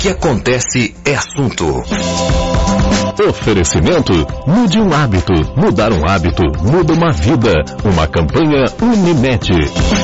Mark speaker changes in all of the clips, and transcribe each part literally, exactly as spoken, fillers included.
Speaker 1: que acontece é assunto.
Speaker 2: Oferecimento: mude um hábito. Mudar um hábito muda uma vida. Uma campanha Unimed.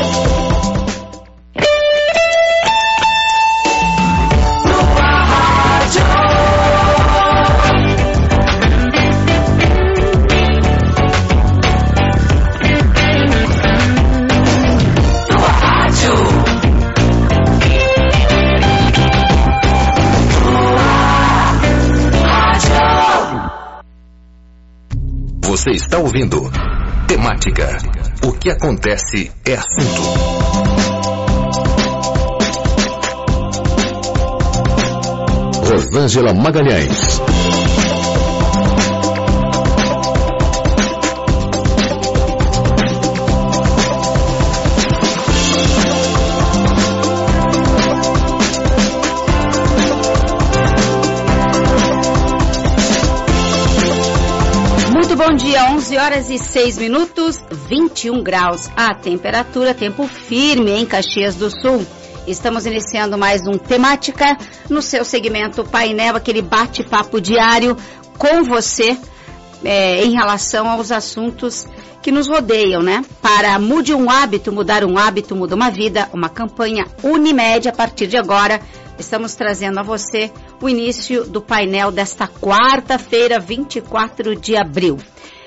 Speaker 1: Você está ouvindo Temática. O que acontece é assunto. Rosângela Magalhães.
Speaker 3: Bom dia, onze horas e seis minutos, vinte e um graus. A temperatura, tempo firme em Caxias do Sul. Estamos iniciando mais um Temática no seu segmento Painel, aquele bate-papo diário com você é, em relação aos assuntos que nos rodeiam, né? Para Mude um Hábito, mudar um hábito, muda uma vida, uma campanha Unimed. A partir de agora, estamos trazendo a você o início do painel desta quarta-feira, vinte e quatro de abril.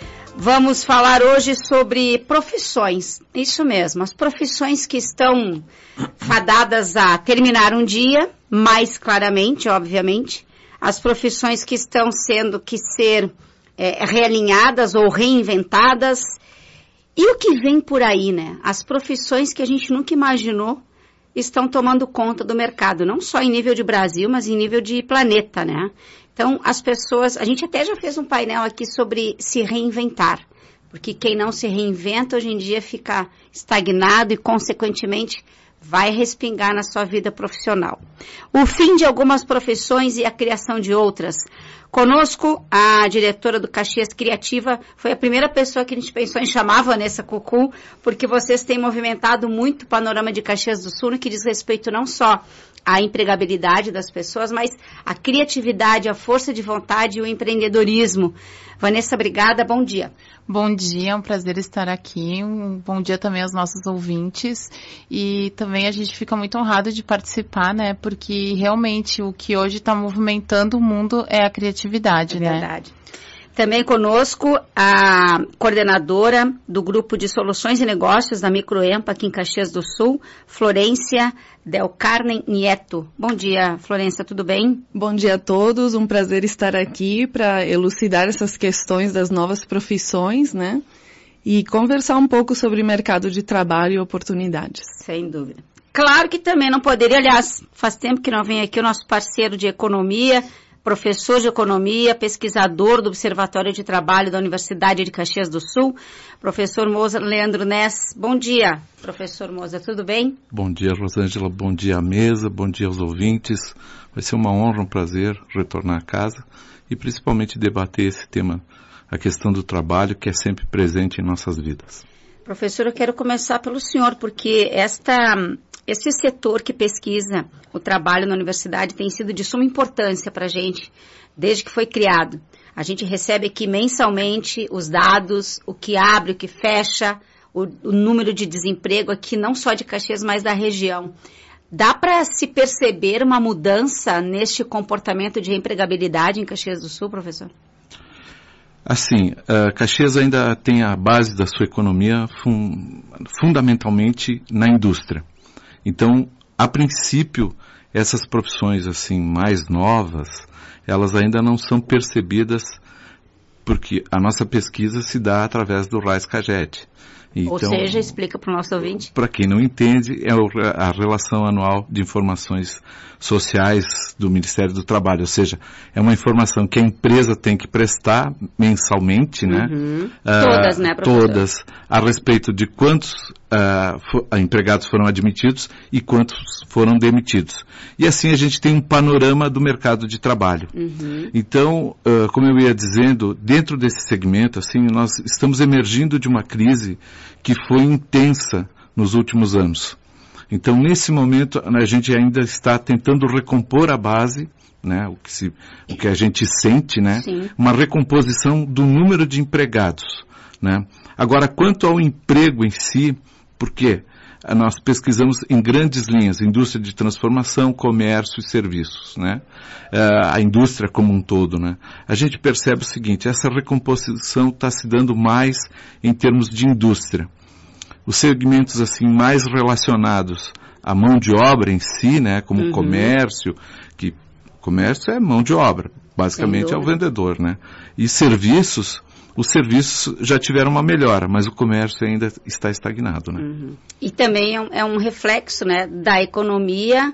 Speaker 3: Vamos falar hoje sobre profissões, isso mesmo, as profissões que estão fadadas a terminar um dia, mais claramente, obviamente, as profissões que estão sendo que ser é, realinhadas ou reinventadas, e o que vem por aí, né? As profissões que a gente nunca imaginou estão tomando conta do mercado, não só em nível de Brasil, mas em nível de planeta, né? Então, as pessoas, a gente até já fez um painel aqui sobre se reinventar, porque quem não se reinventa hoje em dia fica estagnado e, consequentemente, vai respingar na sua vida profissional. O fim de algumas profissões e a criação de outras. Conosco, a diretora do Caxias Criativa, foi a primeira pessoa que a gente pensou em chamar, Vanessa Cucu, porque vocês têm movimentado muito o panorama de Caxias do Sul, no que diz respeito não só à empregabilidade das pessoas, mas à criatividade, à força de vontade e o empreendedorismo. Vanessa, obrigada, bom dia.
Speaker 4: Bom dia, é um prazer estar aqui, um bom dia também aos nossos ouvintes, e também a gente fica muito honrado de participar, né, porque realmente o que hoje está movimentando o mundo é a criatividade, é né?
Speaker 3: Verdade. Também conosco a coordenadora do Grupo de Soluções e Negócios da Microempa aqui em Caxias do Sul, Florência Del Carmen Nieto. Bom dia, Florência, tudo bem?
Speaker 5: Bom dia a todos, um prazer estar aqui para elucidar essas questões das novas profissões, né? E conversar um pouco sobre mercado de trabalho e oportunidades.
Speaker 3: Sem dúvida. Claro que também não poderia, aliás, faz tempo que não vem aqui o nosso parceiro de economia, professor de economia, pesquisador do Observatório de Trabalho da Universidade de Caxias do Sul, professor Moza Leandro Ness. Bom dia, professor Moza, tudo bem?
Speaker 6: Bom dia, Rosângela, bom dia à mesa, bom dia aos ouvintes. Vai ser uma honra, um prazer retornar a casa e principalmente debater esse tema, a questão do trabalho, que é sempre presente em nossas vidas.
Speaker 3: Professor, eu quero começar pelo senhor, porque esta... Esse setor que pesquisa o trabalho na universidade tem sido de suma importância para a gente, desde que foi criado. A gente recebe aqui mensalmente os dados, o que abre, o que fecha, o, o número de desemprego aqui, não só de Caxias, mas da região. Dá para se perceber uma mudança neste comportamento de empregabilidade em Caxias do Sul, professor?
Speaker 6: Assim, uh, Caxias ainda tem a base da sua economia fun- fundamentalmente na indústria. Então, a princípio, essas profissões assim mais novas, elas ainda não são percebidas porque a nossa pesquisa se dá através do RAIS-CAGED. Então,
Speaker 3: ou seja, explica para o nosso ouvinte.
Speaker 6: Para quem não entende, é a relação anual de informações sociais do Ministério do Trabalho, ou seja, é uma informação que a empresa tem que prestar mensalmente, né?
Speaker 3: Uhum.
Speaker 6: Uh,
Speaker 3: todas, né, professor?
Speaker 6: Todas, a respeito de quantos uh, for, empregados foram admitidos e quantos foram demitidos. E assim a gente tem um panorama do mercado de trabalho. Uhum. Então, uh, como eu ia dizendo, dentro desse segmento, assim, nós estamos emergindo de uma crise que foi intensa nos últimos anos. Então, nesse momento, a gente ainda está tentando recompor a base, né, o que, se, o que a gente sente, né,
Speaker 3: Sim.
Speaker 6: uma recomposição do número de empregados, né. Agora, quanto ao emprego em si, por quê? Nós pesquisamos em grandes linhas, indústria de transformação, comércio e serviços, né? Uh, a indústria como um todo, né? A gente percebe o seguinte, essa recomposição está se dando mais em termos de indústria. Os segmentos, assim, mais relacionados à mão de obra em si, né? Como
Speaker 3: uhum.
Speaker 6: comércio, que comércio é mão de obra, basicamente é o vendedor, né? E serviços... Os serviços já tiveram uma melhora, mas o comércio ainda está estagnado, né?
Speaker 3: Uhum. E também é um, é um reflexo, né, da economia,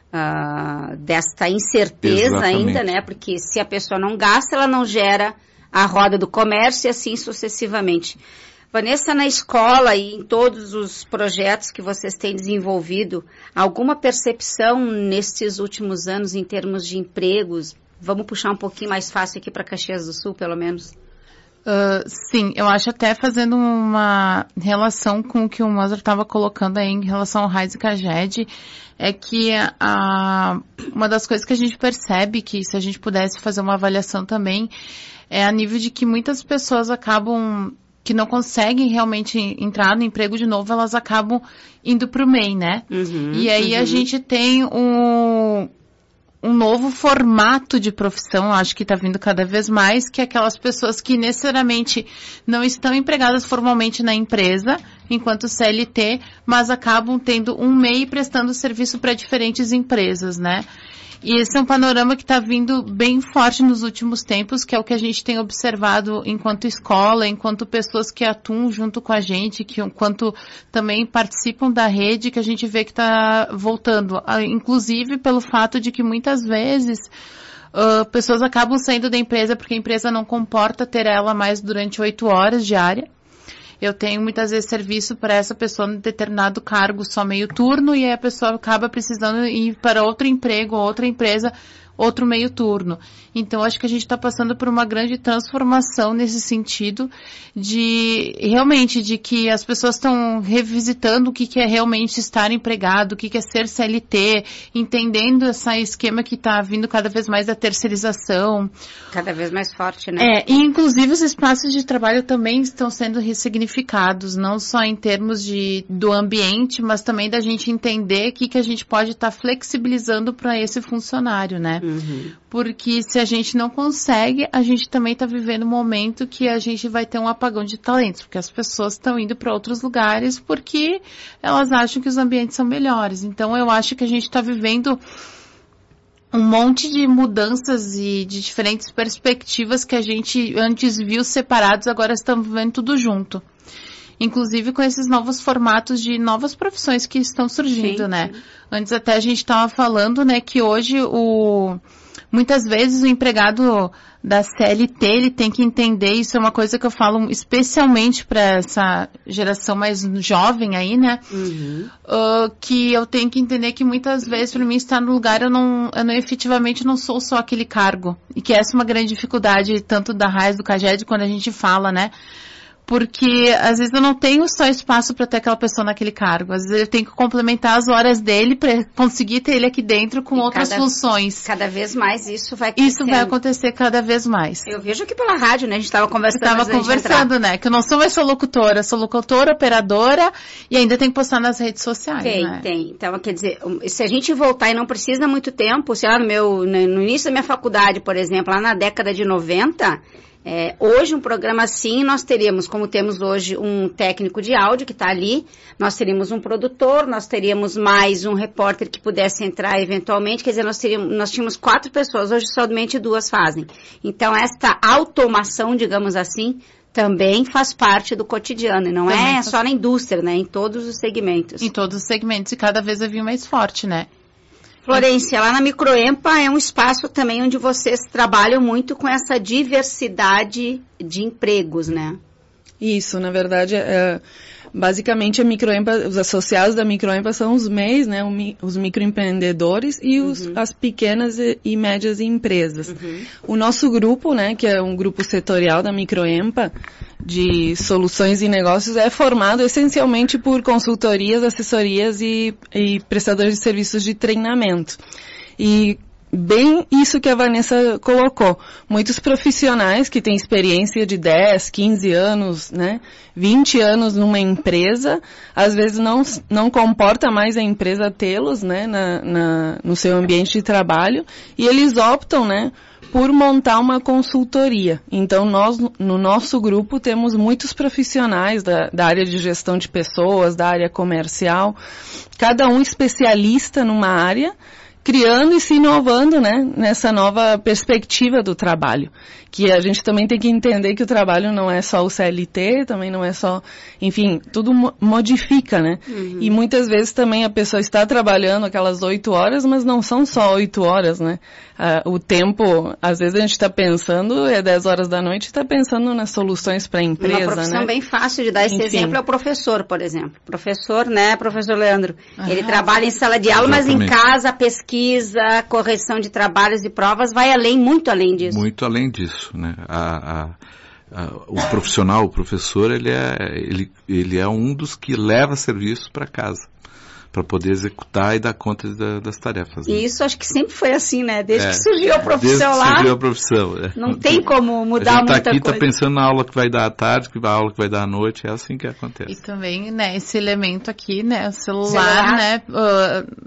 Speaker 3: uh, desta incerteza Exatamente. ainda, né? Porque se a pessoa não gasta, ela não gera a roda do comércio e assim sucessivamente. Vanessa, na escola e em todos os projetos que vocês têm desenvolvido, alguma percepção nesses últimos anos em termos de empregos? Vamos puxar um pouquinho mais fácil aqui para Caxias do Sul, pelo menos.
Speaker 4: Uh, sim, eu acho até fazendo uma relação com o que o Mozart estava colocando aí em relação ao Raiz e Caged, é que a, uma das coisas que a gente percebe, que se a gente pudesse fazer uma avaliação também, é a nível de que muitas pessoas acabam, que não conseguem realmente entrar no emprego de novo, elas acabam indo para o M E I, né? Uhum, e aí uhum. a gente tem um... um novo formato de profissão, acho que está vindo cada vez mais, que é aquelas pessoas que necessariamente não estão empregadas formalmente na empresa, enquanto C L T, mas acabam tendo um M E I prestando serviço para diferentes empresas, né? E esse é um panorama que está vindo bem forte nos últimos tempos, que é o que a gente tem observado enquanto escola, enquanto pessoas que atuam junto com a gente, que enquanto também participam da rede, que a gente vê que está voltando. Inclusive pelo fato de que muitas vezes uh, pessoas acabam saindo da empresa porque a empresa não comporta ter ela mais durante oito horas diária. Eu tenho muitas vezes serviço para essa pessoa em determinado cargo só meio turno e aí a pessoa acaba precisando ir para outro emprego, outra empresa, outro meio turno. Então, acho que a gente está passando por uma grande transformação nesse sentido de, realmente, de que as pessoas estão revisitando o que, que é realmente estar empregado, o que, que é ser C L T, entendendo esse esquema que está vindo cada vez mais da terceirização.
Speaker 3: Cada vez mais forte, né?
Speaker 4: É, e inclusive os espaços de trabalho também estão sendo ressignificados, não só em termos de, do ambiente, mas também da gente entender o que, que a gente pode estar tá flexibilizando para esse funcionário, né? Uhum. Porque se a gente não consegue, a gente também está vivendo um momento que a gente vai ter um apagão de talentos, porque as pessoas estão indo para outros lugares porque elas acham que os ambientes são melhores. Então, eu acho que a gente está vivendo um monte de mudanças e de diferentes perspectivas que a gente antes viu separados, agora estamos vivendo tudo junto. Inclusive com esses novos formatos de novas profissões que estão surgindo, sim, né? Sim. Antes até a gente estava falando, né, que hoje o... muitas vezes o empregado da C L T, ele tem que entender, isso é uma coisa que eu falo especialmente para essa geração mais jovem aí, né? Uhum. Uh, que eu tenho que entender que muitas vezes para mim estar no lugar eu não, eu não efetivamente não sou só aquele cargo. E que essa é uma grande dificuldade tanto da Raiz do Caged quando a gente fala, né? Porque, às vezes, eu não tenho só espaço para ter aquela pessoa naquele cargo. Às vezes, eu tenho que complementar as horas dele para conseguir ter ele aqui dentro com e outras
Speaker 3: cada,
Speaker 4: funções.
Speaker 3: Cada vez mais isso vai acontecer.
Speaker 4: Isso vai acontecer cada vez mais.
Speaker 3: Eu vejo aqui pela rádio, né? A gente estava conversando.
Speaker 4: Estava conversando, né? Que eu não sou mais só locutora. Sou locutora, operadora e ainda tenho que postar nas redes sociais,
Speaker 3: Tem,
Speaker 4: né?
Speaker 3: tem. Então, quer dizer, se a gente voltar e não precisa muito tempo, sei lá, no, meu, no início da minha faculdade, por exemplo, lá na década de noventa... É, hoje um programa assim, nós teríamos, como temos hoje um técnico de áudio que está ali, nós teríamos um produtor, nós teríamos mais um repórter que pudesse entrar eventualmente, quer dizer, nós, teríamos, nós tínhamos quatro pessoas, hoje somente duas fazem. Então, esta automação, digamos assim, também faz parte do cotidiano, e não também é faz... só na indústria, né, em todos os segmentos.
Speaker 4: Em todos os segmentos, e cada vez vai vir mais forte, né?
Speaker 3: Florência, lá na Microempa é um espaço também onde vocês trabalham muito com essa diversidade de empregos, né?
Speaker 5: Isso, na verdade, é, Basicamente, a Microempa, os associados da Microempa são os M E Is, né, os microempreendedores e os, uhum. as pequenas e, e médias empresas. Uhum. O nosso grupo, né, que é um grupo setorial da Microempa, de soluções e negócios, é formado essencialmente por consultorias, assessorias e, e prestadores de serviços de treinamento. E bem isso que a Vanessa colocou. Muitos profissionais que têm experiência de dez, quinze anos, né, vinte anos numa empresa, às vezes não, não comporta mais a empresa tê-los, né, na, na, no seu ambiente de trabalho, e eles optam, né, por montar uma consultoria. Então, nós, no nosso grupo, temos muitos profissionais da, da área de gestão de pessoas, da área comercial, cada um especialista numa área, criando e se inovando, né, nessa nova perspectiva do trabalho. Que a gente também tem que entender que o trabalho não é só o C L T, também não é só, enfim, tudo mo- modifica, né? Uhum. E muitas vezes também a pessoa está trabalhando aquelas oito horas, mas não são só oito horas, né? Ah, o tempo, às vezes a gente está pensando, é dez horas da noite, está pensando nas soluções para a empresa, né?
Speaker 3: Uma profissão, né, bem fácil de dar esse, enfim, exemplo é o professor, por exemplo. Professor, né, professor Leandro? Ah, ele trabalha em sala de aula, exatamente, mas em casa, a pesquisa, correção de trabalhos e provas vai além, muito além disso.
Speaker 6: Muito além disso. Né? A, a, a, o profissional, o professor, ele é, ele, ele é um dos que leva serviço para casa, para poder executar e dar conta da, das tarefas. Né?
Speaker 3: E isso acho que sempre foi assim, né? Desde é, que surgiu a profissão desde lá. Que surgiu
Speaker 6: a profissão. É.
Speaker 3: Não tem como mudar muita coisa. A gente está aqui, está
Speaker 6: pensando na aula que vai dar à tarde, que a aula que vai dar à noite, é assim que acontece.
Speaker 4: E também, né, esse elemento aqui, né, o celular, celular. né, uh,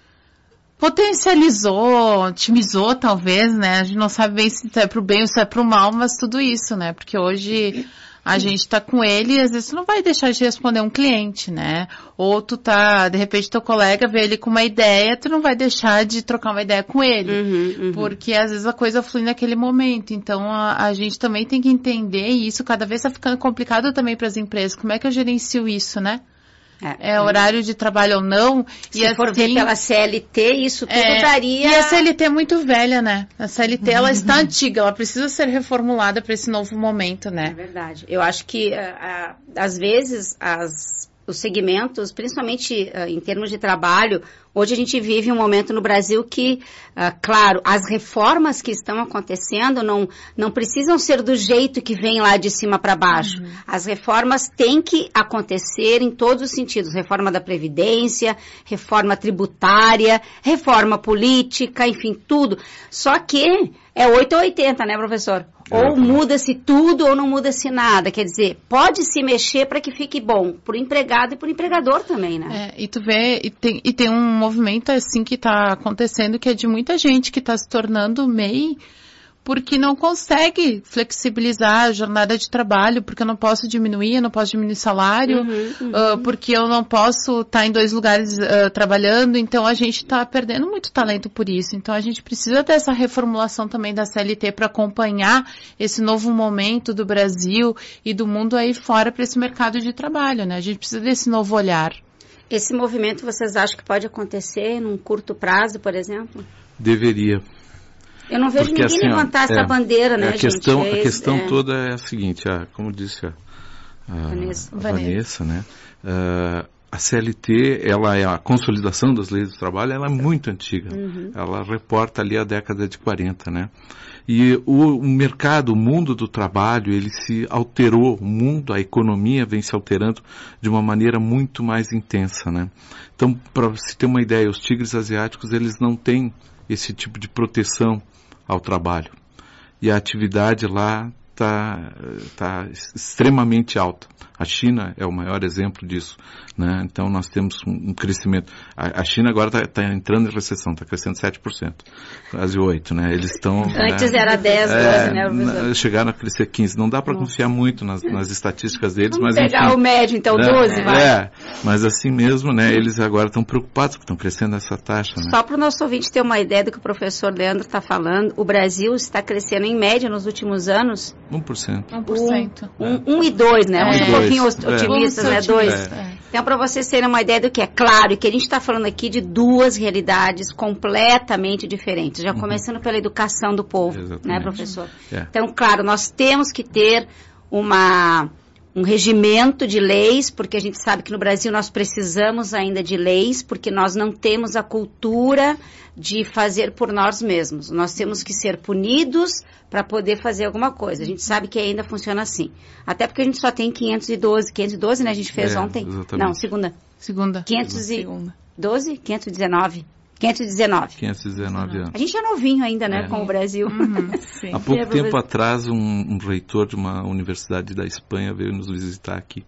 Speaker 4: potencializou, otimizou talvez, né, a gente não sabe bem se é pro bem ou se é pro mal, mas tudo isso, né, porque hoje a gente tá com ele e às vezes tu não vai deixar de responder um cliente, né, ou tu tá, de repente teu colega vê ele com uma ideia, tu não vai deixar de trocar uma ideia com ele, uhum, uhum. porque às vezes a coisa flui naquele momento, então a, a gente também tem que entender isso, cada vez tá ficando complicado também para as empresas, como é que eu gerencio isso, né? É, é horário de trabalho ou não.
Speaker 3: Se
Speaker 4: e
Speaker 3: for
Speaker 4: assim,
Speaker 3: ver pela C L T, isso tudo é, daria...
Speaker 4: E a C L T é muito velha, né? A C L T, ela está antiga, ela precisa ser reformulada para esse novo momento, né?
Speaker 3: É verdade. Eu acho que, uh, às vezes, as, os segmentos, principalmente uh, em termos de trabalho, hoje a gente vive um momento no Brasil que, uh, claro, as reformas que estão acontecendo não, não precisam ser do jeito que vem lá de cima para baixo. Uhum. As reformas têm que acontecer em todos os sentidos. Reforma da Previdência, reforma tributária, reforma política, enfim, tudo. Só que é oito ou oitenta, né, professor? Ou muda-se tudo ou não muda-se nada. Quer dizer, pode se mexer para que fique bom para o empregado e para o empregador também, né?
Speaker 4: É, e tu vê, e tem, e tem um movimento assim que está acontecendo, que é de muita gente que está se tornando M E I, porque não consegue flexibilizar a jornada de trabalho, porque eu não posso diminuir, eu não posso diminuir salário, uhum, uhum. Uh, porque eu não posso estar tá em dois lugares uh, trabalhando, então a gente está perdendo muito talento por isso. Então a gente precisa dessa reformulação também da C L T para acompanhar esse novo momento do Brasil e do mundo aí fora para esse mercado de trabalho, né? A gente precisa desse novo olhar.
Speaker 3: Esse movimento vocês acham que pode acontecer num curto prazo, por exemplo?
Speaker 6: Deveria.
Speaker 3: Eu não vejo Porque, ninguém assim, levantar ó, essa é, bandeira, né,
Speaker 6: a questão,
Speaker 3: gente?
Speaker 6: A questão é... toda é a seguinte, ah, como disse a, a Vanessa, a Vanessa, né? Uh, a C L T, ela é a consolidação das leis do trabalho, ela é muito antiga. Uhum. Ela reporta ali a década de quarenta, né? E o, o mercado, o mundo do trabalho, ele se alterou, o mundo, a economia vem se alterando de uma maneira muito mais intensa, né? Então, para você ter uma ideia, os tigres asiáticos, eles não têm esse tipo de proteção ao trabalho. E a atividade lá está tá extremamente alta. A China é o maior exemplo disso, né? Então nós temos um, um crescimento. A, a China agora está tá entrando em recessão, está crescendo sete por cento, quase oito por cento, né? Eles estão...
Speaker 3: Antes
Speaker 6: né,
Speaker 3: era dez, doze, né?
Speaker 6: Na, chegaram a crescer quinze. Não dá para confiar muito nas, nas estatísticas deles,
Speaker 3: Vamos
Speaker 6: mas
Speaker 3: pegar
Speaker 6: enfim,
Speaker 3: o médio, então, né, doze, vai.
Speaker 6: É, mas assim mesmo, né? Eles agora estão preocupados que estão crescendo essa taxa, né?
Speaker 3: Só para o nosso ouvinte ter uma ideia do que o professor Leandro está falando, o Brasil está crescendo em média nos últimos anos...
Speaker 6: um por cento.
Speaker 4: um por cento.
Speaker 3: Um, um e dois, né?
Speaker 6: Um,
Speaker 3: um pouquinho otimistas,
Speaker 6: é.
Speaker 3: né? Dois.
Speaker 6: É.
Speaker 3: Então, para vocês terem uma ideia do que é claro, que a gente está falando aqui de duas realidades completamente diferentes, já uhum. começando pela educação do povo, exatamente, né, professor? É. Então, claro, nós temos que ter uma, um regimento de leis, porque a gente sabe que no Brasil nós precisamos ainda de leis, porque nós não temos a cultura de fazer por nós mesmos. Nós temos que ser punidos para poder fazer alguma coisa. A gente sabe que ainda funciona assim. Até porque a gente só tem quinhentos e doze, quinhentos e doze, né? A gente fez
Speaker 6: é,
Speaker 3: ontem.
Speaker 6: Exatamente.
Speaker 3: Não, segunda.
Speaker 4: Segunda.
Speaker 3: quinhentos e doze? quinhentos e dezenove. quinhentos e dezenove.
Speaker 6: quinhentos e dezenove anos.
Speaker 3: A gente é novinho ainda, né,
Speaker 6: é.
Speaker 3: com o Brasil.
Speaker 4: Uhum, sim.
Speaker 6: Há pouco
Speaker 3: é,
Speaker 6: tempo atrás, um, um reitor de uma universidade da Espanha veio nos visitar aqui.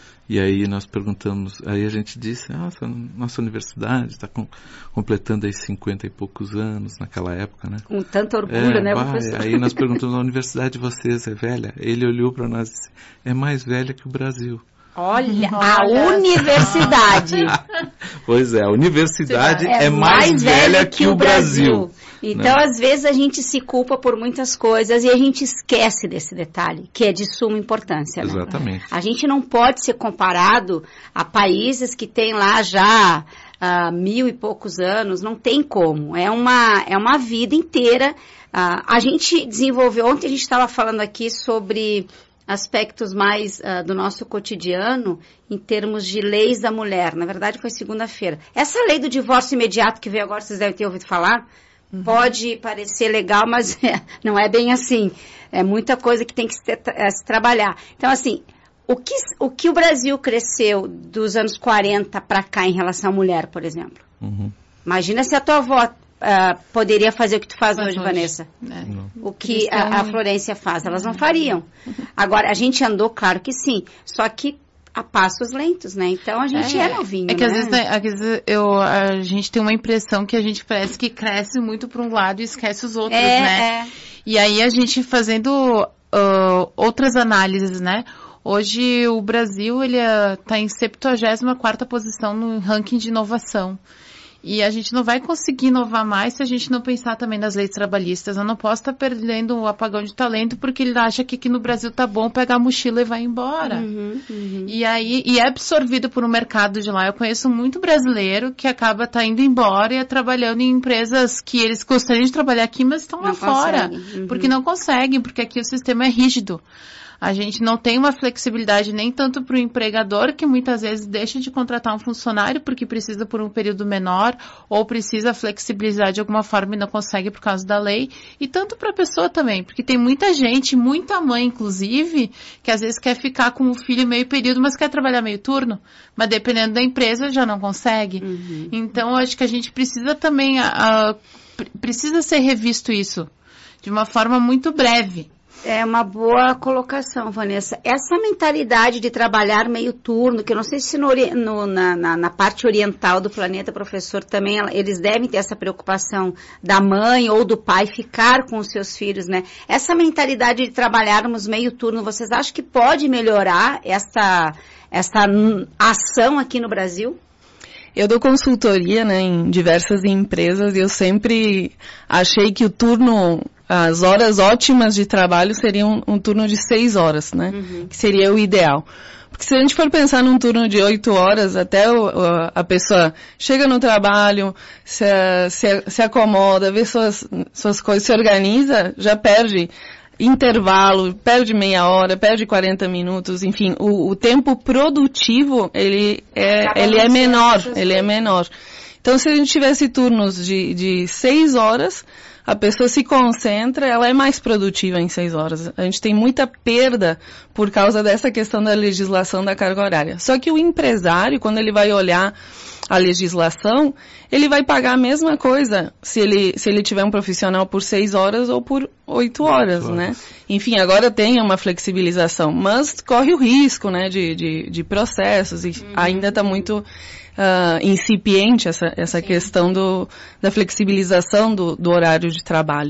Speaker 6: E aí nós perguntamos, aí a gente disse, nossa, nossa universidade está com, completando aí cinquenta e poucos anos naquela época, né?
Speaker 3: Com tanto orgulho,
Speaker 6: é,
Speaker 3: né,
Speaker 6: bah,
Speaker 3: professor?
Speaker 6: Aí nós perguntamos, a universidade de vocês é velha? Ele olhou para nós e disse, é mais velha que o Brasil.
Speaker 3: Olha, a universidade.
Speaker 6: Pois é, a universidade
Speaker 3: é,
Speaker 6: é mais, mais velha, velha que, que o Brasil. Brasil.
Speaker 3: Então, né? Às vezes, a gente se culpa por muitas coisas e a gente esquece desse detalhe, que é de suma importância. Né?
Speaker 6: Exatamente.
Speaker 3: A gente não pode ser comparado a países que têm lá já uh, mil e poucos anos, não tem como. É uma, é uma vida inteira. Uh, a gente desenvolveu, ontem a gente estava falando aqui sobre aspectos mais uh, do nosso cotidiano em termos de leis da mulher. Na verdade, foi segunda-feira. Essa lei do divórcio imediato que veio agora, vocês devem ter ouvido falar, uhum. Pode parecer legal, mas é, não é bem assim. É muita coisa que tem que se, é, se trabalhar. Então, assim, o que, o que o Brasil cresceu dos anos quarenta para cá em relação à mulher, por exemplo? Uhum. Imagina se a tua avó Uh, poderia fazer o que tu faz hoje, hoje, Vanessa. É. O que a, a Florência faz, elas não fariam. Agora, a gente andou, claro que sim, só que a passos lentos, né? Então, a gente é, é novinho,
Speaker 4: É que
Speaker 3: né?
Speaker 4: às vezes, às vezes eu, a gente tem uma impressão que a gente parece que cresce muito para um lado e esquece os outros,
Speaker 3: é,
Speaker 4: né?
Speaker 3: É.
Speaker 4: E aí, a gente fazendo uh, outras análises, né? Hoje, o Brasil, ele está em septuagésima quarta posição no ranking de inovação. E a gente não vai conseguir inovar mais se a gente não pensar também nas leis trabalhistas. Eu não posso estar perdendo o apagão de talento porque ele acha que aqui no Brasil tá bom pegar a mochila e vai embora.
Speaker 3: Uhum, uhum.
Speaker 4: E aí, e é absorvido por um mercado de lá. Eu conheço muito brasileiro que acaba tá indo embora e é trabalhando em empresas que eles gostariam de trabalhar aqui, mas estão lá fora. Uhum. Porque não conseguem, porque aqui o sistema é rígido. A gente não tem uma flexibilidade nem tanto para o empregador, que muitas vezes deixa de contratar um funcionário porque precisa por um período menor ou precisa flexibilizar de alguma forma e não consegue por causa da lei, e tanto para a pessoa também, porque tem muita gente, muita mãe inclusive, que às vezes quer ficar com o filho meio período, mas quer trabalhar meio turno, mas dependendo da empresa já não consegue. Uhum. Então, acho que a gente precisa também, a, a, precisa ser revisto isso de uma forma muito breve.
Speaker 3: É uma boa colocação, Vanessa. Essa mentalidade de trabalhar meio turno, que eu não sei se no, no, na, na, na parte oriental do planeta, professor, também eles devem ter essa preocupação da mãe ou do pai ficar com os seus filhos, né? Essa mentalidade de trabalharmos meio turno, vocês acham que pode melhorar essa, essa ação aqui no Brasil?
Speaker 5: Eu dou consultoria, né, em diversas empresas e eu sempre achei que o turno, as horas ótimas de trabalho seriam um, um turno de seis horas, né, uhum. que seria o ideal. Porque se a gente for pensar num turno de oito horas, até o, a pessoa chega no trabalho, se, se, se acomoda, vê suas, suas coisas, se organiza, já perde intervalo, perde meia hora, perde quarenta minutos, enfim, o, o tempo produtivo, ele é, ele é menor, ele é menor. Então, se a gente tivesse turnos de, de seis horas, a pessoa se concentra, ela é mais produtiva em seis horas. A gente tem muita perda por causa dessa questão da legislação da carga horária. Só que o empresário, quando ele vai olhar a legislação, ele vai pagar a mesma coisa se ele, se ele tiver um profissional por seis horas ou por oito horas, claro. Né? Enfim, agora tem uma flexibilização, mas corre o risco, né, de, de, de processos e uhum. ainda está muito uh, incipiente essa, essa questão do, da flexibilização do, do horário de trabalho.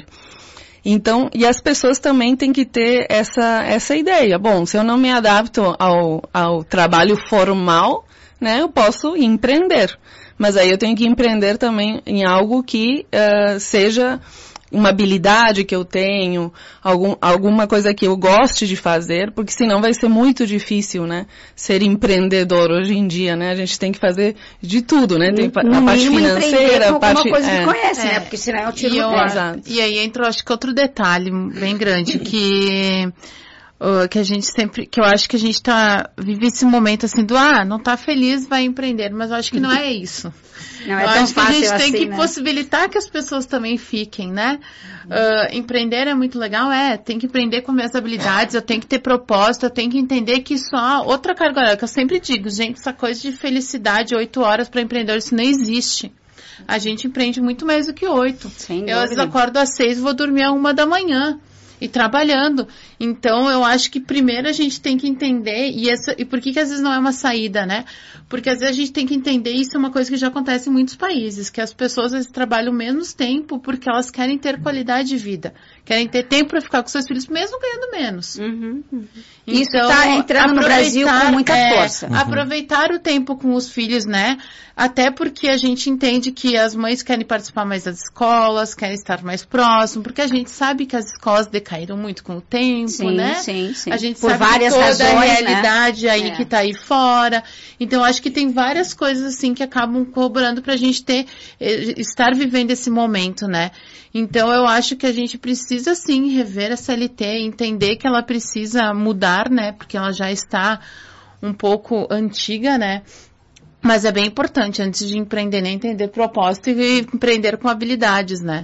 Speaker 5: Então, e as pessoas também têm que ter essa, essa ideia. Bom, se eu não me adapto ao, ao trabalho formal, né, eu posso empreender. Mas aí eu tenho que empreender também em algo que uh, seja uma habilidade que eu tenho, algum, alguma coisa que eu goste de fazer, porque senão vai ser muito difícil, né, ser empreendedor hoje em dia, né, a gente tem que fazer de tudo, né, tem
Speaker 3: no
Speaker 5: a parte financeira, a parte...
Speaker 3: coisa
Speaker 5: é,
Speaker 3: que conhece,
Speaker 4: é.
Speaker 3: né, porque senão eu tiro
Speaker 4: e,
Speaker 3: no
Speaker 4: eu, e aí entra, acho que outro detalhe bem grande, que uh, que a gente sempre, que eu acho que a gente tá, vive esse momento assim do, ah, não tá feliz, vai empreender, mas eu acho que não é isso.
Speaker 3: Não é
Speaker 4: eu
Speaker 3: tão
Speaker 4: acho que a gente
Speaker 3: fácil
Speaker 4: tem
Speaker 3: assim,
Speaker 4: que
Speaker 3: né?
Speaker 4: possibilitar que as pessoas também fiquem, né? Uh, empreender é muito legal, é, tem que empreender com minhas habilidades, eu tenho que ter propósito, eu tenho que entender que isso há outra carga horária, que eu sempre digo, gente, essa coisa de felicidade, oito horas para empreendedor, isso não existe. A gente empreende muito mais do que oito.
Speaker 3: Sem
Speaker 4: eu às vezes
Speaker 3: dúvida.
Speaker 4: acordo às seis e vou dormir à uma da manhã. E trabalhando. Então, eu acho que primeiro a gente tem que entender, e, essa, e por que que às vezes não é uma saída, né? Porque às vezes a gente tem que entender, isso é uma coisa que já acontece em muitos países, que as pessoas às vezes trabalham menos tempo porque elas querem ter qualidade de vida. Querem ter tempo para ficar com seus filhos, mesmo ganhando menos.
Speaker 3: Uhum, uhum.
Speaker 4: Então,
Speaker 3: isso está entrando no Brasil com muita
Speaker 4: é,
Speaker 3: força.
Speaker 4: Uhum. Aproveitar o tempo com os filhos, né? Até porque a gente entende que as mães querem participar mais das escolas, querem estar mais próximo, porque a gente sabe que as escolas decaíram muito com o tempo,
Speaker 3: sim,
Speaker 4: né?
Speaker 3: Sim, sim.
Speaker 4: A gente
Speaker 3: Por
Speaker 4: sabe
Speaker 3: várias
Speaker 4: toda
Speaker 3: razões,
Speaker 4: a realidade,
Speaker 3: né?
Speaker 4: aí
Speaker 3: É.
Speaker 4: que tá aí fora. Então, acho que tem várias coisas assim que acabam corroborando pra gente ter, estar vivendo esse momento, né? Então, eu acho que a gente precisa sim rever a C L T, entender que ela precisa mudar, né? Porque ela já está um pouco antiga, né? Mas é bem importante, antes de empreender, né? Entender propósito e empreender com habilidades, né?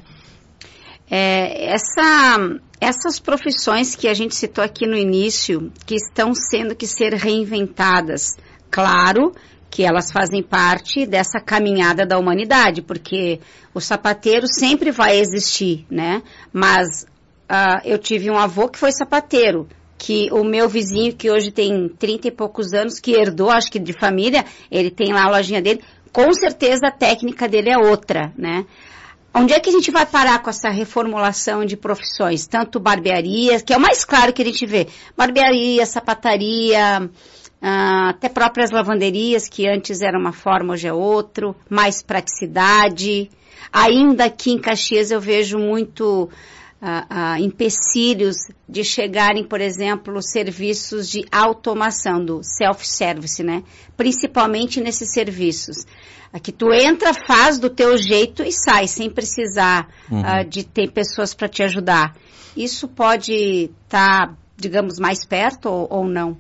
Speaker 3: É, essa, essas profissões que a gente citou aqui no início, que estão sendo que ser reinventadas, claro que elas fazem parte dessa caminhada da humanidade, porque o sapateiro sempre vai existir, né? Mas uh, eu tive um avô que foi sapateiro, que o meu vizinho, que hoje tem trinta e poucos anos, que herdou, acho que de família, ele tem lá a lojinha dele, com certeza a técnica dele é outra, né? Onde é que a gente vai parar com essa reformulação de profissões? Tanto barbearia, que é o mais claro que a gente vê, barbearia, sapataria, ah, até próprias lavanderias, que antes era uma forma, hoje é outro, mais praticidade. Ainda aqui em Caxias eu vejo muito ah, ah, empecilhos de chegarem, por exemplo, serviços de automação, do self-service, né? Principalmente nesses serviços. Aqui tu entra, faz do teu jeito e sai, sem precisar uhum. uh, de ter pessoas para te ajudar. Isso pode estar, tá, digamos, mais perto ou, ou não?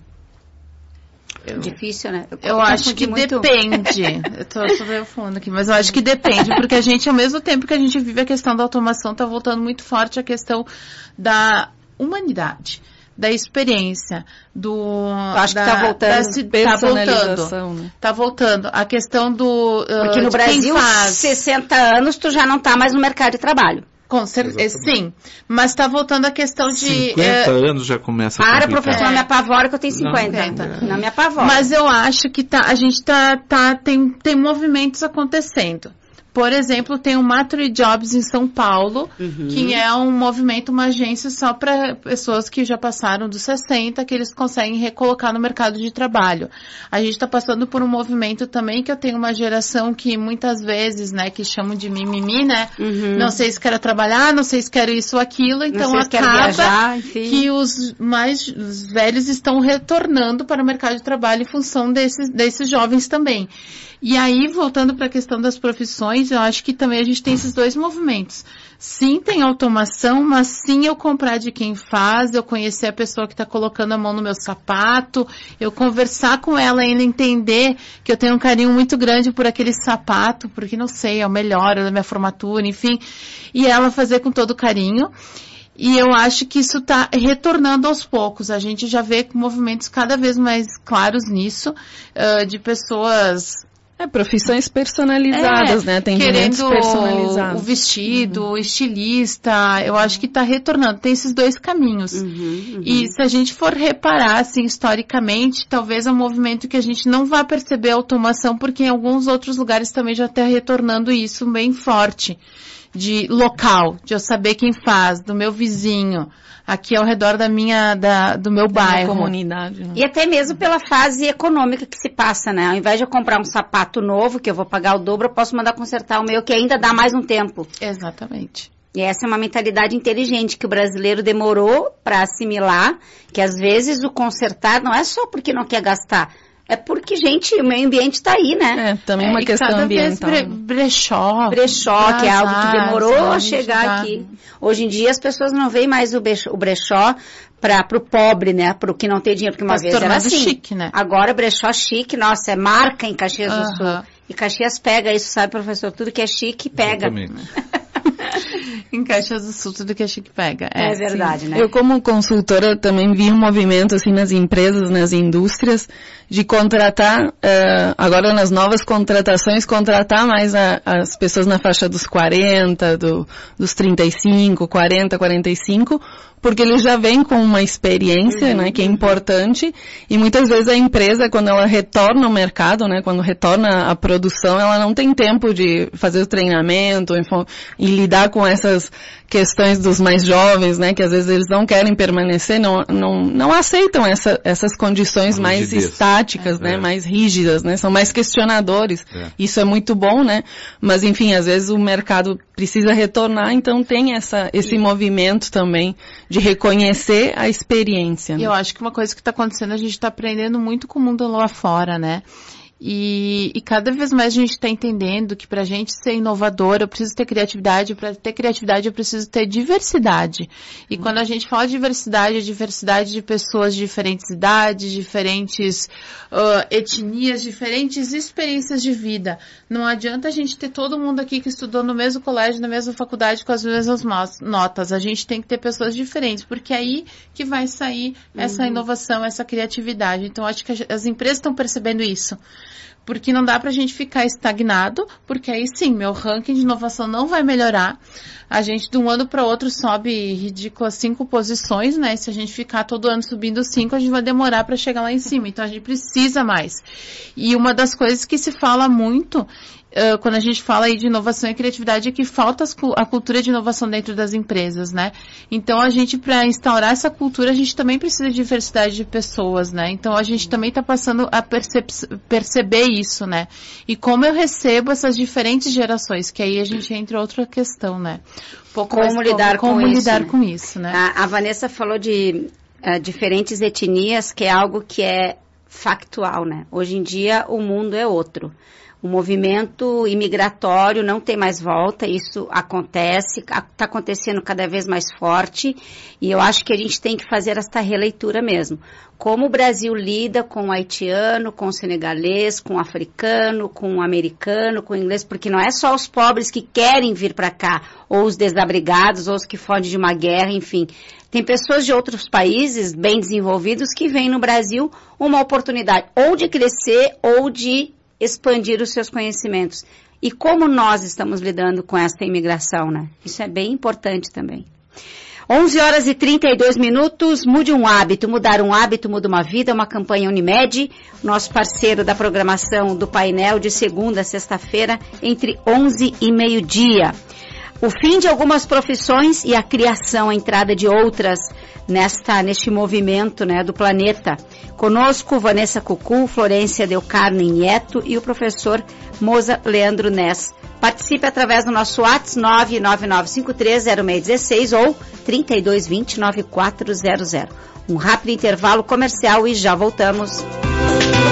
Speaker 3: Eu, Difícil, né?
Speaker 4: Eu, eu acho que muito... depende. Eu tô, tô meio fundo aqui, mas eu acho que depende, porque a gente, ao mesmo tempo que a gente vive a questão da automação, tá voltando muito forte a questão da humanidade. Da experiência, do...
Speaker 3: Eu acho
Speaker 4: da,
Speaker 3: que tá voltando.
Speaker 4: Da, tá voltando. Né? Tá voltando. A questão do... Uh,
Speaker 3: Porque no Brasil, sessenta anos, tu já não tá mais no mercado de trabalho.
Speaker 4: Com certeza, sim. Mas está voltando a questão de...
Speaker 6: cinquenta é... anos já começa a
Speaker 3: Para,
Speaker 6: complicar.
Speaker 3: professor, não me apavora que eu tenho cinquenta. Não, não me apavora.
Speaker 4: Mas eu acho que tá, a gente tá, tá, tem, tem movimentos acontecendo. Por exemplo, tem o Maturi Jobs em São Paulo, uhum. que é um movimento, uma agência só para pessoas que já passaram dos sessenta, que eles conseguem recolocar no mercado de trabalho. A gente está passando por um movimento também que eu tenho uma geração que muitas vezes, né, que chamam de mimimi, né? Uhum. Não sei se quero trabalhar, não sei se quero isso ou aquilo, então
Speaker 3: não sei se
Speaker 4: acaba
Speaker 3: viajar, enfim.
Speaker 4: que os mais os velhos estão retornando para o mercado de trabalho em função desses, desses jovens também. E aí, voltando para a questão das profissões, eu acho que também a gente tem esses dois movimentos. Sim, tem automação, mas sim eu comprar de quem faz, eu conhecer a pessoa que está colocando a mão no meu sapato, eu conversar com ela ainda, entender que eu tenho um carinho muito grande por aquele sapato, porque não sei, é o melhor, é da minha formatura, enfim, e ela fazer com todo carinho. E eu acho que isso está retornando aos poucos. A gente já vê movimentos cada vez mais claros nisso, uh, de pessoas...
Speaker 5: É, profissões personalizadas,
Speaker 4: é,
Speaker 5: né? Tem
Speaker 4: querendo
Speaker 5: personalizados.
Speaker 4: O vestido, uhum. o estilista, eu acho que está retornando. Tem esses dois caminhos. Uhum, uhum. E se a gente for reparar, assim, historicamente, talvez é um movimento que a gente não vá perceber a automação, porque em alguns outros lugares também já está retornando isso bem forte. De local, de eu saber quem faz, do meu vizinho, aqui ao redor da minha, da, do meu da bairro.
Speaker 5: Comunidade. Né?
Speaker 3: E até mesmo pela fase econômica que se passa, né? Ao invés de eu comprar um sapato novo, que eu vou pagar o dobro, eu posso mandar consertar o meu, que ainda dá mais um tempo.
Speaker 4: Exatamente.
Speaker 3: E essa é uma mentalidade inteligente que o brasileiro demorou para assimilar, que às vezes o consertar não é só porque não quer gastar. É porque, gente, o meio ambiente está aí, né?
Speaker 5: É, também é uma questão
Speaker 4: cada
Speaker 5: ambiental.
Speaker 4: Vez bre brechó.
Speaker 3: Brechó, que é algo que demorou a chegar
Speaker 4: já...
Speaker 3: aqui. Hoje em dia as pessoas não veem mais o brechó, o brechó para o pobre, né? Para o que não tem dinheiro, porque uma
Speaker 4: tá
Speaker 3: vez era assim.
Speaker 4: Chique, né?
Speaker 3: Agora brechó chique, nossa, é marca em Caxias
Speaker 4: uh-huh.
Speaker 3: do Sul. E Caxias pega isso, sabe, professor? Tudo que é chique, pega.
Speaker 4: Em Caxias do Sul, tudo que é chique pega.
Speaker 3: É, é verdade, sim. né?
Speaker 5: Eu, como consultora, também vi um movimento, assim, nas empresas, nas indústrias, de contratar, uh, agora nas novas contratações, contratar mais a, as pessoas na faixa dos quarenta, do, dos trinta e cinco, quarenta, quarenta e cinco, porque eles já vêm com uma experiência, uhum, né, que é importante, e muitas vezes a empresa, quando ela retorna ao mercado, né, quando retorna à produção, ela não tem tempo de fazer o treinamento e lidar com essas questões dos mais jovens, né, que às vezes eles não querem permanecer, não, não, não aceitam essa, essas condições mais rigidez. estáticas, é. né, é. mais rígidas, né, são mais questionadores. É. Isso é muito bom, né, mas enfim, às vezes o mercado precisa retornar, então tem essa, esse e... movimento também de reconhecer a experiência. Né?
Speaker 4: E eu acho que uma coisa que está acontecendo, a gente está aprendendo muito com o mundo lá fora, né? E, e cada vez mais a gente está entendendo que para a gente ser inovador, eu preciso ter criatividade, para ter criatividade eu preciso ter diversidade. E quando a gente fala de diversidade, é diversidade de pessoas de diferentes idades, diferentes uh, etnias, diferentes experiências de vida. Não adianta a gente ter todo mundo aqui que estudou no mesmo colégio, na mesma faculdade, com as mesmas notas. A gente tem que ter pessoas diferentes, porque é aí que vai sair essa uhum. inovação, essa criatividade. Então, acho que as empresas estão percebendo isso. Porque não dá pra gente ficar estagnado, porque aí sim, meu ranking de inovação não vai melhorar. A gente de um ano para outro sobe ridículas cinco posições, né? Se a gente ficar todo ano subindo cinco, a gente vai demorar para chegar lá em cima. Então a gente precisa mais. E uma das coisas que se fala muito, Uh, quando a gente fala aí de inovação e criatividade, é que falta a cultura de inovação dentro das empresas, né? Então, a gente, para instaurar essa cultura, a gente também precisa de diversidade de pessoas, né? Então, a gente também está passando a perceber isso, né? E como eu recebo essas diferentes gerações, que aí a gente entra em outra questão, né? Um pouco
Speaker 3: como
Speaker 4: mais
Speaker 3: lidar,
Speaker 4: como,
Speaker 3: com,
Speaker 4: como
Speaker 3: isso,
Speaker 4: lidar
Speaker 3: né?
Speaker 4: com isso, né?
Speaker 3: A, a Vanessa falou de uh, diferentes etnias, que é algo que é factual, né? Hoje em dia, o mundo é outro. O movimento imigratório não tem mais volta, isso acontece, está acontecendo cada vez mais forte, e eu acho que a gente tem que fazer esta releitura mesmo. Como o Brasil lida com o haitiano, com o senegalês, com o africano, com o americano, com o inglês, porque não é só os pobres que querem vir para cá, ou os desabrigados, ou os que fogem de uma guerra, enfim. Tem pessoas de outros países bem desenvolvidos que veem no Brasil uma oportunidade ou de crescer ou de expandir os seus conhecimentos. E como nós estamos lidando com esta imigração, né? Isso é bem importante também. onze horas e trinta e dois minutos, mude um hábito, mudar um hábito, muda uma vida, uma campanha Unimed, nosso parceiro da programação do painel de segunda a sexta-feira, entre onze e meio-dia. O fim de algumas profissões e a criação, a entrada de outras nesta, neste movimento, né, do planeta. Conosco, Vanessa Cucu, Florência Del Carne Nieto e o professor Moza Leandro Ness. Participe através do nosso WhatsApp nove nove nove cinco três zero seis um seis ou trinta e dois vinte, nove quatro zero zero. Um rápido intervalo comercial e já voltamos.